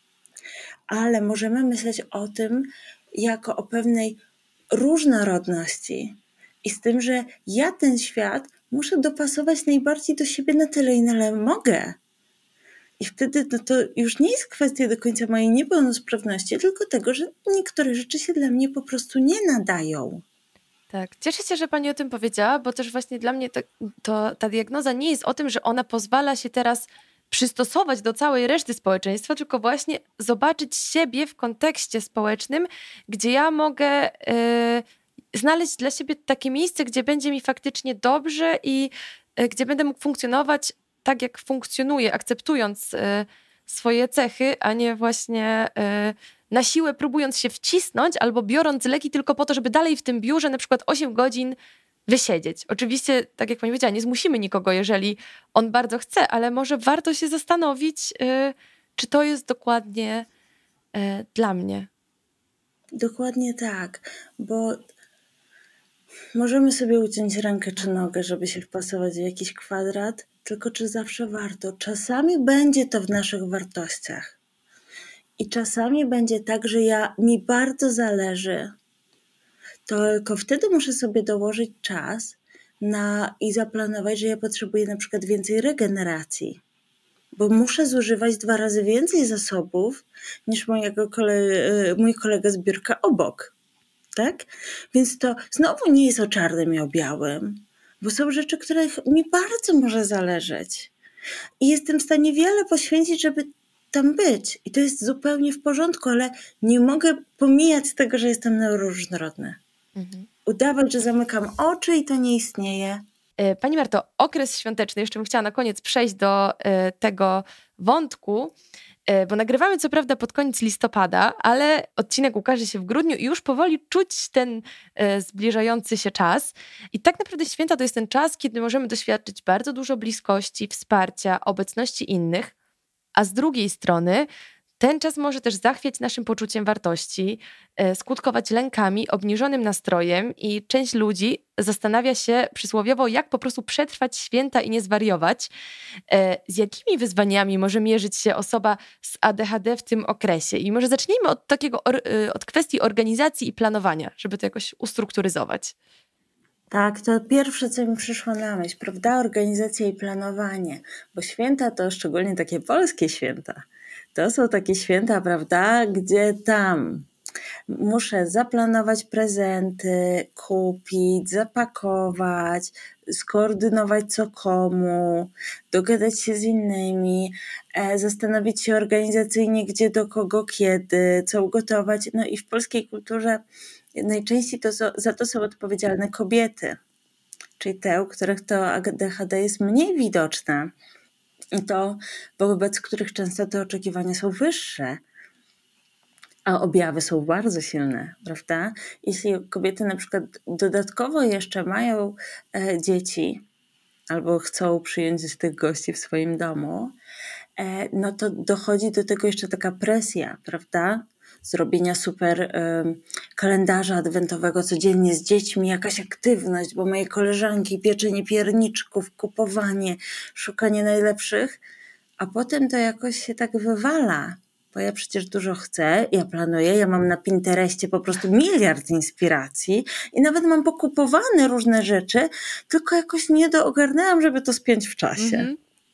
Ale możemy myśleć o tym jako o pewnej różnorodności i z tym, że ja ten świat muszę dopasować najbardziej do siebie na tyle, ile mogę. I wtedy to już nie jest kwestia do końca mojej niepełnosprawności, tylko tego, że niektóre rzeczy się dla mnie po prostu nie nadają. Tak, cieszę się, że pani o tym powiedziała, bo też właśnie dla mnie ta diagnoza nie jest o tym, że ona pozwala się teraz przystosować do całej reszty społeczeństwa, tylko właśnie zobaczyć siebie w kontekście społecznym, gdzie ja mogę znaleźć dla siebie takie miejsce, gdzie będzie mi faktycznie dobrze i gdzie będę mógł funkcjonować tak, jak funkcjonuję, akceptując swoje cechy, a nie właśnie na siłę próbując się wcisnąć albo biorąc leki tylko po to, żeby dalej w tym biurze na przykład 8 godzin wysiedzieć. Oczywiście, tak jak pani powiedziała, nie zmusimy nikogo, jeżeli on bardzo chce, ale może warto się zastanowić, czy to jest dokładnie dla mnie. Dokładnie tak, bo możemy sobie uciąć rękę czy nogę, żeby się wpasować w jakiś kwadrat, tylko czy zawsze warto? Czasami będzie to w naszych wartościach. I czasami będzie tak, że mi bardzo zależy, tylko wtedy muszę sobie dołożyć czas i zaplanować, że ja potrzebuję na przykład więcej regeneracji, bo muszę zużywać 2 razy więcej zasobów niż mój kolega z biurka obok. Tak? Więc to znowu nie jest o czarnym i o białym, bo są rzeczy, których mi bardzo może zależeć. I jestem w stanie wiele poświęcić, żeby tam być. I to jest zupełnie w porządku, ale nie mogę pomijać tego, że jestem neuroróżnorodna. Udawać, że zamykam oczy i to nie istnieje. Pani Marto, okres świąteczny, jeszcze bym chciała na koniec przejść do tego wątku, bo nagrywamy co prawda pod koniec listopada, ale odcinek ukaże się w grudniu i już powoli czuć ten zbliżający się czas. I tak naprawdę święta to jest ten czas, kiedy możemy doświadczyć bardzo dużo bliskości, wsparcia, obecności innych, a z drugiej strony ten czas może też zachwiać naszym poczuciem wartości, skutkować lękami, obniżonym nastrojem i część ludzi zastanawia się przysłowiowo, jak po prostu przetrwać święta i nie zwariować. Z jakimi wyzwaniami może mierzyć się osoba z ADHD w tym okresie? I może zacznijmy od kwestii organizacji i planowania, żeby to jakoś ustrukturyzować. Tak, to pierwsze, co mi przyszło na myśl, prawda? Organizacja i planowanie, bo święta to szczególnie takie polskie święta. To są takie święta, prawda, gdzie tam muszę zaplanować prezenty, kupić, zapakować, skoordynować co komu, dogadać się z innymi, zastanowić się organizacyjnie, gdzie, do kogo, kiedy, co ugotować. No i w polskiej kulturze najczęściej za to są odpowiedzialne kobiety, czyli te, u których to ADHD jest mniej widoczne i to wobec których często te oczekiwania są wyższe, a objawy są bardzo silne, prawda? Jeśli kobiety na przykład dodatkowo jeszcze mają dzieci albo chcą przyjąć tych gości w swoim domu, no to dochodzi do tego jeszcze taka presja, prawda? Zrobienia super kalendarza adwentowego codziennie z dziećmi, jakaś aktywność, bo moje koleżanki, pieczenie pierniczków, kupowanie, szukanie najlepszych, a potem to jakoś się tak wywala, bo ja przecież dużo chcę, ja planuję, ja mam na Pinterestie po prostu miliard inspiracji i nawet mam pokupowane różne rzeczy, tylko jakoś nie doogarnęłam, żeby to spiąć w czasie.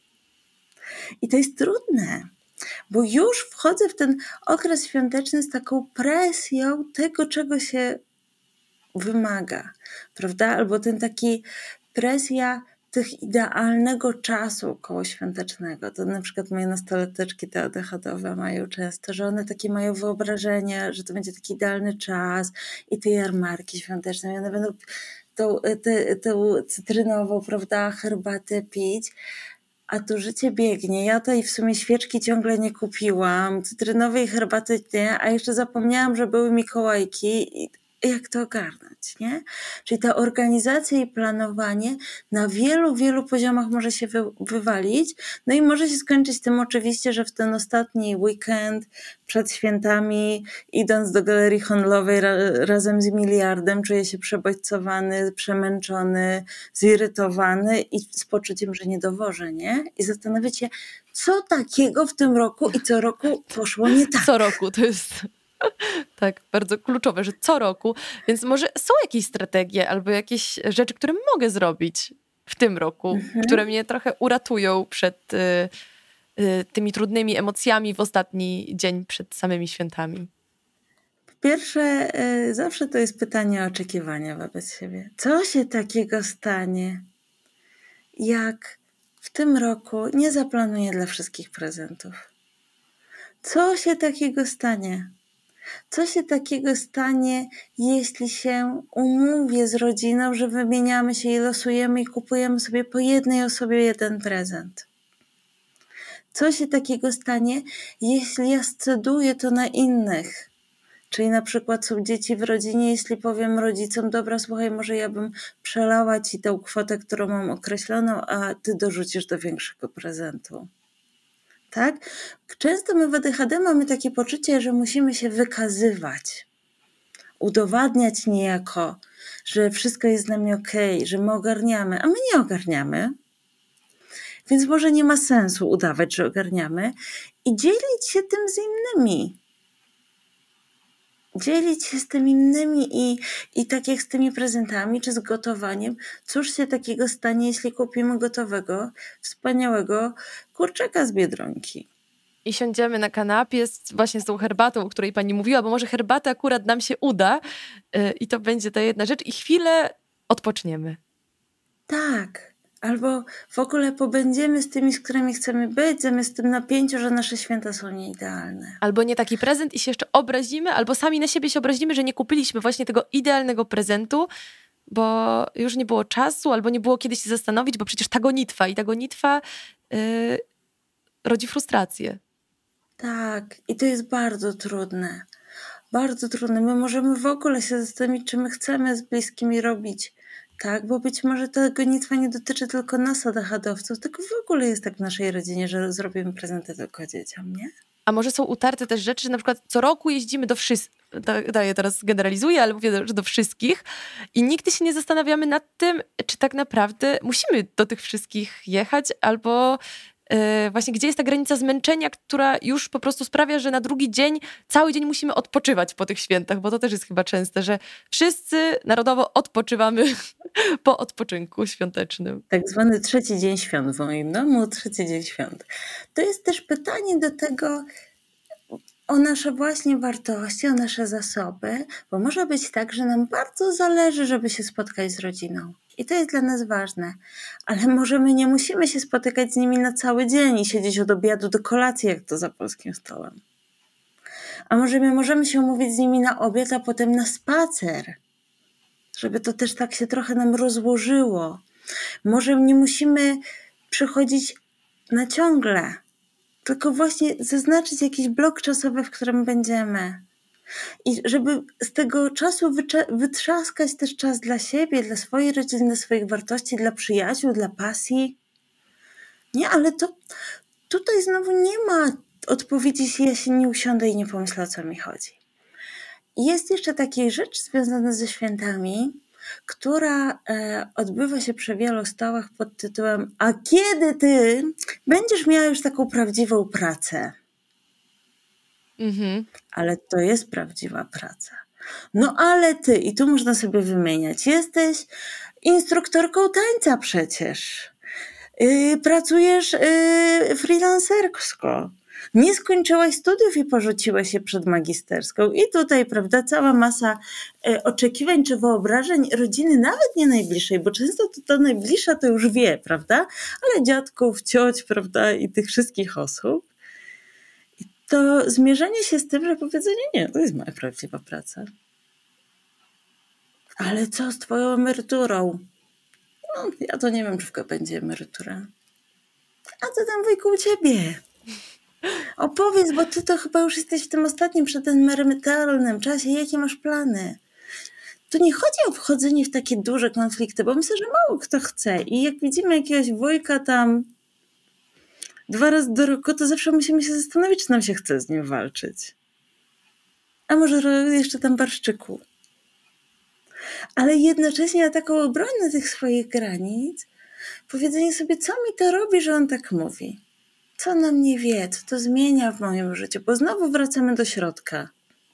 I to jest trudne, bo już wchodzę w ten okres świąteczny z taką presją tego, czego się wymaga, prawda? Albo ten taki presja tych idealnego czasu kołoświątecznego. To na przykład moje nastolateczki te ADHD-owe mają często, że one takie mają wyobrażenie, że to będzie taki idealny czas i te jarmarki świąteczne, i one będą tą cytrynową, prawda, herbatę pić, a tu życie biegnie. Ja tej w sumie świeczki ciągle nie kupiłam, cytrynowej herbaty nie, a jeszcze zapomniałam, że były Mikołajki i jak to ogarnąć, nie? Czyli ta organizacja i planowanie na wielu poziomach może się wywalić, no i może się skończyć tym oczywiście, że w ten ostatni weekend przed świętami, idąc do galerii handlowej razem z miliardem, czuję się przebodźcowany, przemęczony, zirytowany i z poczuciem, że nie dowożę, nie? I zastanawiać się, co takiego w tym roku i co roku poszło nie tak. Co roku, to jest tak bardzo kluczowe, że co roku. Więc może są jakieś strategie albo jakieś rzeczy, które mogę zrobić w tym roku, które mnie trochę uratują przed tymi trudnymi emocjami w ostatni dzień przed samymi świętami. Po pierwsze, zawsze to jest pytanie o oczekiwania wobec siebie. Co się takiego stanie, jak w tym roku nie zaplanuję dla wszystkich prezentów? Co się takiego stanie? Co się takiego stanie, jeśli się umówię z rodziną, że wymieniamy się i losujemy i kupujemy sobie po jednej osobie jeden prezent? Co się takiego stanie, jeśli ja sceduję to na innych? Czyli na przykład są dzieci w rodzinie, jeśli powiem rodzicom, dobra, słuchaj, może ja bym przelała ci tę kwotę, którą mam określoną, a ty dorzucisz do większego prezentu. Tak? Często my w ADHD mamy takie poczucie, że musimy się wykazywać, udowadniać niejako, że wszystko jest z nami okej, że my ogarniamy, a my nie ogarniamy. Więc może nie ma sensu udawać, że ogarniamy i dzielić się tym z innymi. Dzielić się z tym innymi i tak jak z tymi prezentami czy z gotowaniem, cóż się takiego stanie, jeśli kupimy gotowego, wspaniałego kurczaka z Biedronki. I siądziemy na kanapie właśnie z tą herbatą, o której pani mówiła, bo może herbata akurat nam się uda i to będzie ta jedna rzecz i chwilę odpoczniemy. Tak. Albo w ogóle pobędziemy z tymi, z którymi chcemy być, zamiast tym napięciu, że nasze święta są nieidealne. Albo nie taki prezent i się jeszcze obrazimy, albo sami na siebie się obrazimy, że nie kupiliśmy właśnie tego idealnego prezentu, bo już nie było czasu, albo nie było kiedy się zastanowić, bo przecież ta gonitwa rodzi frustrację. Tak, i to jest bardzo trudne. Bardzo trudne. My możemy w ogóle się zastanowić, czy my chcemy z bliskimi robić. Tak, bo być może ta gonitwa nie dotyczy tylko nas, ADHD-owców, tylko w ogóle jest tak w naszej rodzinie, że zrobimy prezenty tylko dzieciom, nie? A może są utarte też rzeczy, że na przykład co roku jeździmy do wszystkich, ja teraz generalizuję, ale mówię, że do wszystkich i nigdy się nie zastanawiamy nad tym, czy tak naprawdę musimy do tych wszystkich jechać, albo właśnie gdzie jest ta granica zmęczenia, która już po prostu sprawia, że na drugi dzień, cały dzień musimy odpoczywać po tych świętach, bo to też jest chyba częste, że wszyscy narodowo odpoczywamy po odpoczynku świątecznym. Tak zwany trzeci dzień świąt w moim domu, trzeci dzień świąt. To jest też pytanie do tego o nasze właśnie wartości, o nasze zasoby, bo może być tak, że nam bardzo zależy, żeby się spotkać z rodziną. I to jest dla nas ważne. Ale może my nie musimy się spotykać z nimi na cały dzień i siedzieć od obiadu do kolacji, jak to za polskim stołem. A może my możemy się umówić z nimi na obiad, a potem na spacer. Żeby to też tak się trochę nam rozłożyło. Może nie musimy przychodzić na ciągle, tylko właśnie zaznaczyć jakiś blok czasowy, w którym będziemy. I żeby z tego czasu wytrzaskać też czas dla siebie, dla swojej rodziny, dla swoich wartości, dla przyjaciół, dla pasji. Nie, ale to tutaj znowu nie ma odpowiedzi, jeśli ja się nie usiądę i nie pomyślę, o co mi chodzi. I jest jeszcze taka rzecz związana ze świętami, która odbywa się przy wielu stołach pod tytułem: a kiedy ty będziesz miała już taką prawdziwą pracę? Ale to jest prawdziwa praca. No ale ty, i tu można sobie wymieniać, jesteś instruktorką tańca przecież. Pracujesz freelancersko. Nie skończyłaś studiów i porzuciłaś się przed magisterską. I tutaj, prawda, cała masa oczekiwań czy wyobrażeń rodziny, nawet nie najbliższej, bo często to najbliższa to już wie, prawda, ale dziadków, cioć, prawda, i tych wszystkich osób. I to zmierzenie się z tym, że powiedzenie: nie, to jest moja prawdziwa praca. Ale co z twoją emeryturą? No, ja to nie wiem, czy będzie emerytura. A co tam, wujku, u ciebie? Opowiedz, bo ty to chyba już jesteś w tym ostatnim przedemerytalnym czasie. Jakie masz plany? Tu nie chodzi o wchodzenie w takie duże konflikty, bo myślę, że mało kto chce. I jak widzimy jakiegoś wujka tam 2 razy do roku, to zawsze musimy się zastanowić, czy nam się chce z nim walczyć. A może jeszcze tam barszczyku. Ale jednocześnie na taką obronę tych swoich granic, powiedzenie sobie, co mi to robi, że on tak mówi. Co na mnie wie, co to zmienia w moim życiu, bo znowu wracamy do środka.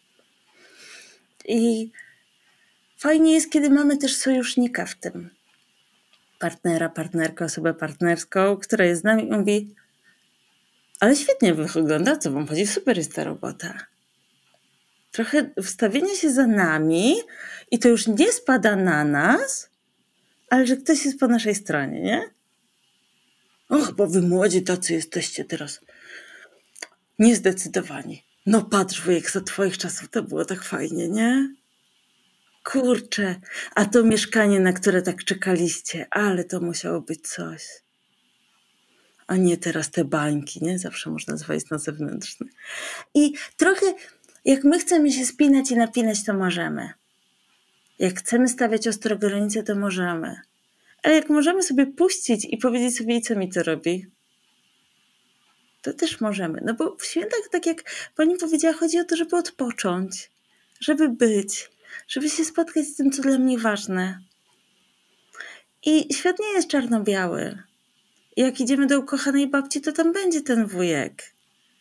I fajnie jest, kiedy mamy też sojusznika w tym. Partnera, partnerkę, osobę partnerską, która jest z nami i mówi: ale świetnie wygląda, co wam chodzi, super jest ta robota. Trochę wstawienie się za nami i to już nie spada na nas, ale że ktoś jest po naszej stronie, nie? Och, bo wy młodzi tacy jesteście teraz niezdecydowani. No patrz, wujek, za twoich czasów to było tak fajnie, nie? Kurczę, a to mieszkanie, na które tak czekaliście, ale to musiało być coś. A nie teraz te bańki, nie? Zawsze można wejść na zewnętrzne. I trochę jak my chcemy się spinać i napinać, to możemy. Jak chcemy stawiać ostro granice, to możemy. Ale jak możemy sobie puścić i powiedzieć sobie, co mi to robi, to też możemy. No bo w świętach, tak jak pani powiedziała, chodzi o to, żeby odpocząć, żeby być, żeby się spotkać z tym, co dla mnie ważne. I świat nie jest czarno-biały. Jak idziemy do ukochanej babci, to tam będzie ten wujek.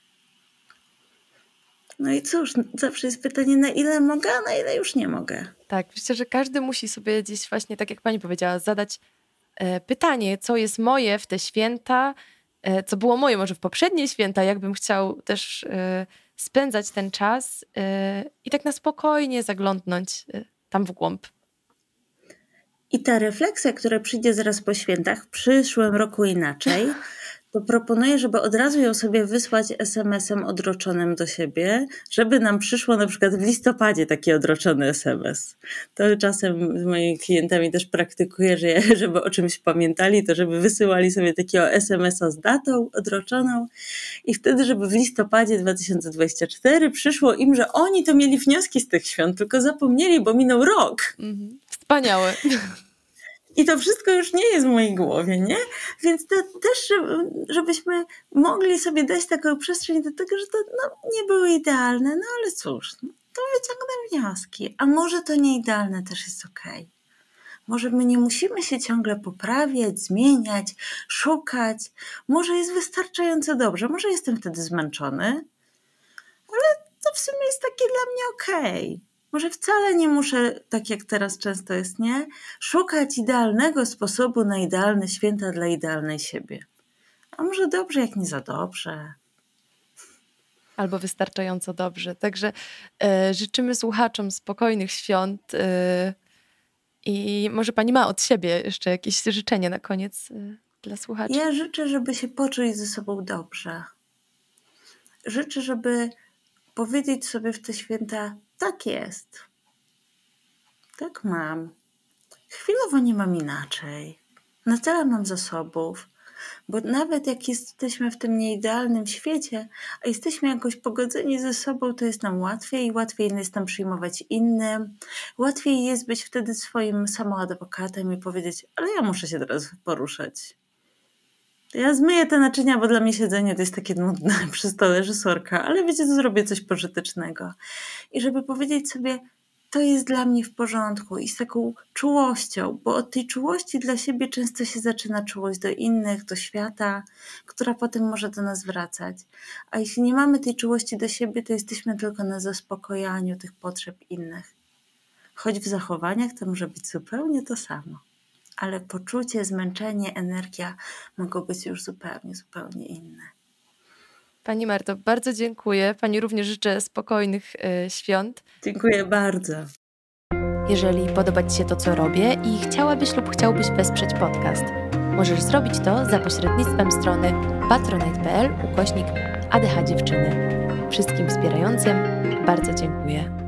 No i cóż, zawsze jest pytanie, na ile mogę, a na ile już nie mogę. Tak, myślę, że każdy musi sobie gdzieś właśnie, tak jak pani powiedziała, zadać pytanie, co jest moje w te święta, co było moje może w poprzednie święta, jakbym chciał też spędzać ten czas i tak na spokojnie zaglądnąć tam w głąb. I ta refleksja, która przyjdzie zaraz po świętach, w przyszłym roku inaczej, to proponuję, żeby od razu ją sobie wysłać SMS-em odroczonym do siebie, żeby nam przyszło na przykład w listopadzie taki odroczony SMS. To czasem z moimi klientami też praktykuję, że żeby o czymś pamiętali, to żeby wysyłali sobie takiego SMS-a z datą odroczoną i wtedy, żeby w listopadzie 2024 przyszło im, że oni to mieli wnioski z tych świąt, tylko zapomnieli, bo minął rok. Wspaniałe. I to wszystko już nie jest w mojej głowie, nie? Więc to też, żebyśmy mogli sobie dać taką przestrzeń do tego, że to nie były idealne, no ale cóż, to wyciągnę wnioski. A może to nie idealne też jest okej. Może my nie musimy się ciągle poprawiać, zmieniać, szukać. Może jest wystarczająco dobrze, może jestem wtedy zmęczony, ale to w sumie jest takie dla mnie okej. Może wcale nie muszę, tak jak teraz często jest, nie? Szukać idealnego sposobu na idealne święta dla idealnej siebie. A może dobrze, jak nie za dobrze. Albo wystarczająco dobrze. Także życzymy słuchaczom spokojnych świąt i może pani ma od siebie jeszcze jakieś życzenie na koniec dla słuchaczy? Ja życzę, żeby się poczuć ze sobą dobrze. Życzę, żeby powiedzieć sobie w te święta, tak jest. Tak mam. Chwilowo nie mam inaczej. Na tyle mam zasobów. Bo nawet jak jesteśmy w tym nieidealnym świecie, a jesteśmy jakoś pogodzeni ze sobą, to jest nam łatwiej jest nam przyjmować innym. Łatwiej jest być wtedy swoim samoadwokatem i powiedzieć, ale ja muszę się teraz poruszać. Ja zmyję te naczynia, bo dla mnie siedzenie to jest takie nudne przy stole reżyserka, ale wiecie, to zrobię coś pożytecznego. I żeby powiedzieć sobie, to jest dla mnie w porządku i z taką czułością, bo od tej czułości dla siebie często się zaczyna czułość do innych, do świata, która potem może do nas wracać. A jeśli nie mamy tej czułości do siebie, to jesteśmy tylko na zaspokojaniu tych potrzeb innych. Choć w zachowaniach to może być zupełnie to samo. Ale poczucie, zmęczenie, energia mogą być już zupełnie inne. Pani Marto, bardzo dziękuję. Pani również życzę spokojnych świąt. Dziękuję bardzo. Jeżeli podoba Ci się to, co robię i chciałabyś lub chciałbyś wesprzeć podcast, możesz zrobić to za pośrednictwem strony patronite.pl/ADH Dziewczyny. Wszystkim wspierającym bardzo dziękuję.